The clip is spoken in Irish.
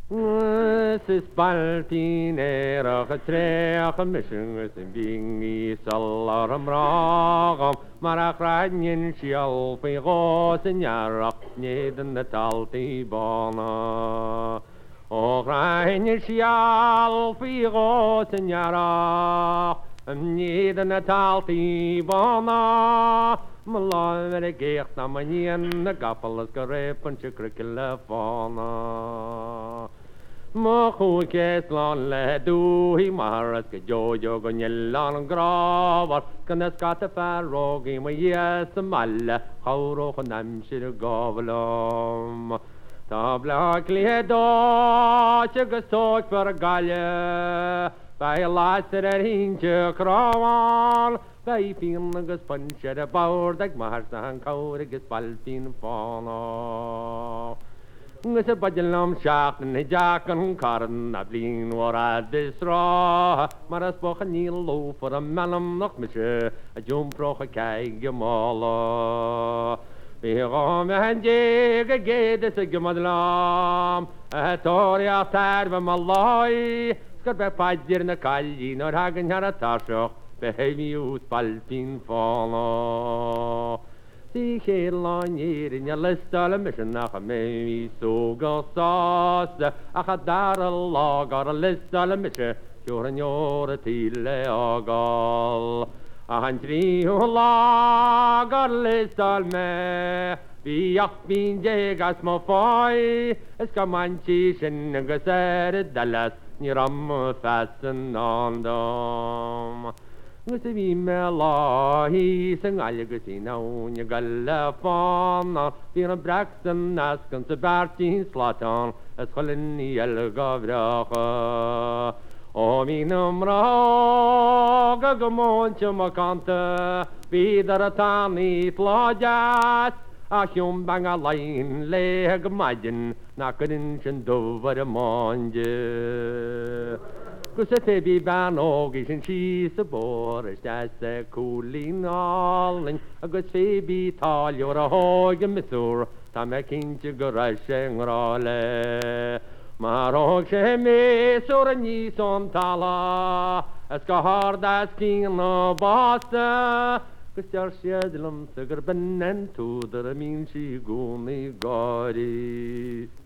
Sis baltín a tréach misisigus in bíí salar am rágam mar a chrainin sial fao gá inhearach néan na taltaí bána. Ó chrainin sial fao gá inhearach néan na taltaí bána. Malá a gécht na maníon na gapalas go répan se crici le fána. Má chuúcéis lá le dúhí maras go jojo go ngeán an gráhar gan na scata ferrógaí ma dhé sa meile choróch an amsir gábhalom. Tá bla lédá agus tóid fer a gaile, Bei láir hínte chráháil, Bei fin agus punse a báir ag mar an cáir agus balfin fána. Gus a badlam seach na deach an caran a blin war a disrá, mar as bocha níl lo for a melam nach me se a jumproch a ceig gemála. Bhí gá me hen dé a géad a gemadlam, a tóri a tarfa ma lai, sgur be paidir na cailín o'r hagan har a tarsioch, be heimi út balfin fála. Sí chélan írin a listal a mission nach a mé sóga sásta a cha dar a lag ar a listal a mission siúr an jór a tíle agal. A han tríú lag ar listal me Bhí ach bín dégas má fái is go mantí sin agus dalas ní ram fesan andam. Gus a bhí me láhí san agus í náne galle fána, Bhí an brexan nascan sa bertín slátán as cholinn í elga bhreacha. Ó mí numrá go mónte má canta, Bhí ar a tánaí tláideas, a hiúm bang a lain le go maidin na gorin sin dómhar a máinde. Gus a tebi ban ógi sin sí sa bór is de sa cúlín álin agus fébi tálior a hóga misúr tá me cinnte go raibh sé ngrále. Mar óg sé mésúr a níos an tala as go hárdas cín na básta gus tear siadlam sa gur bennen túdar a mín sí gúnaí gári.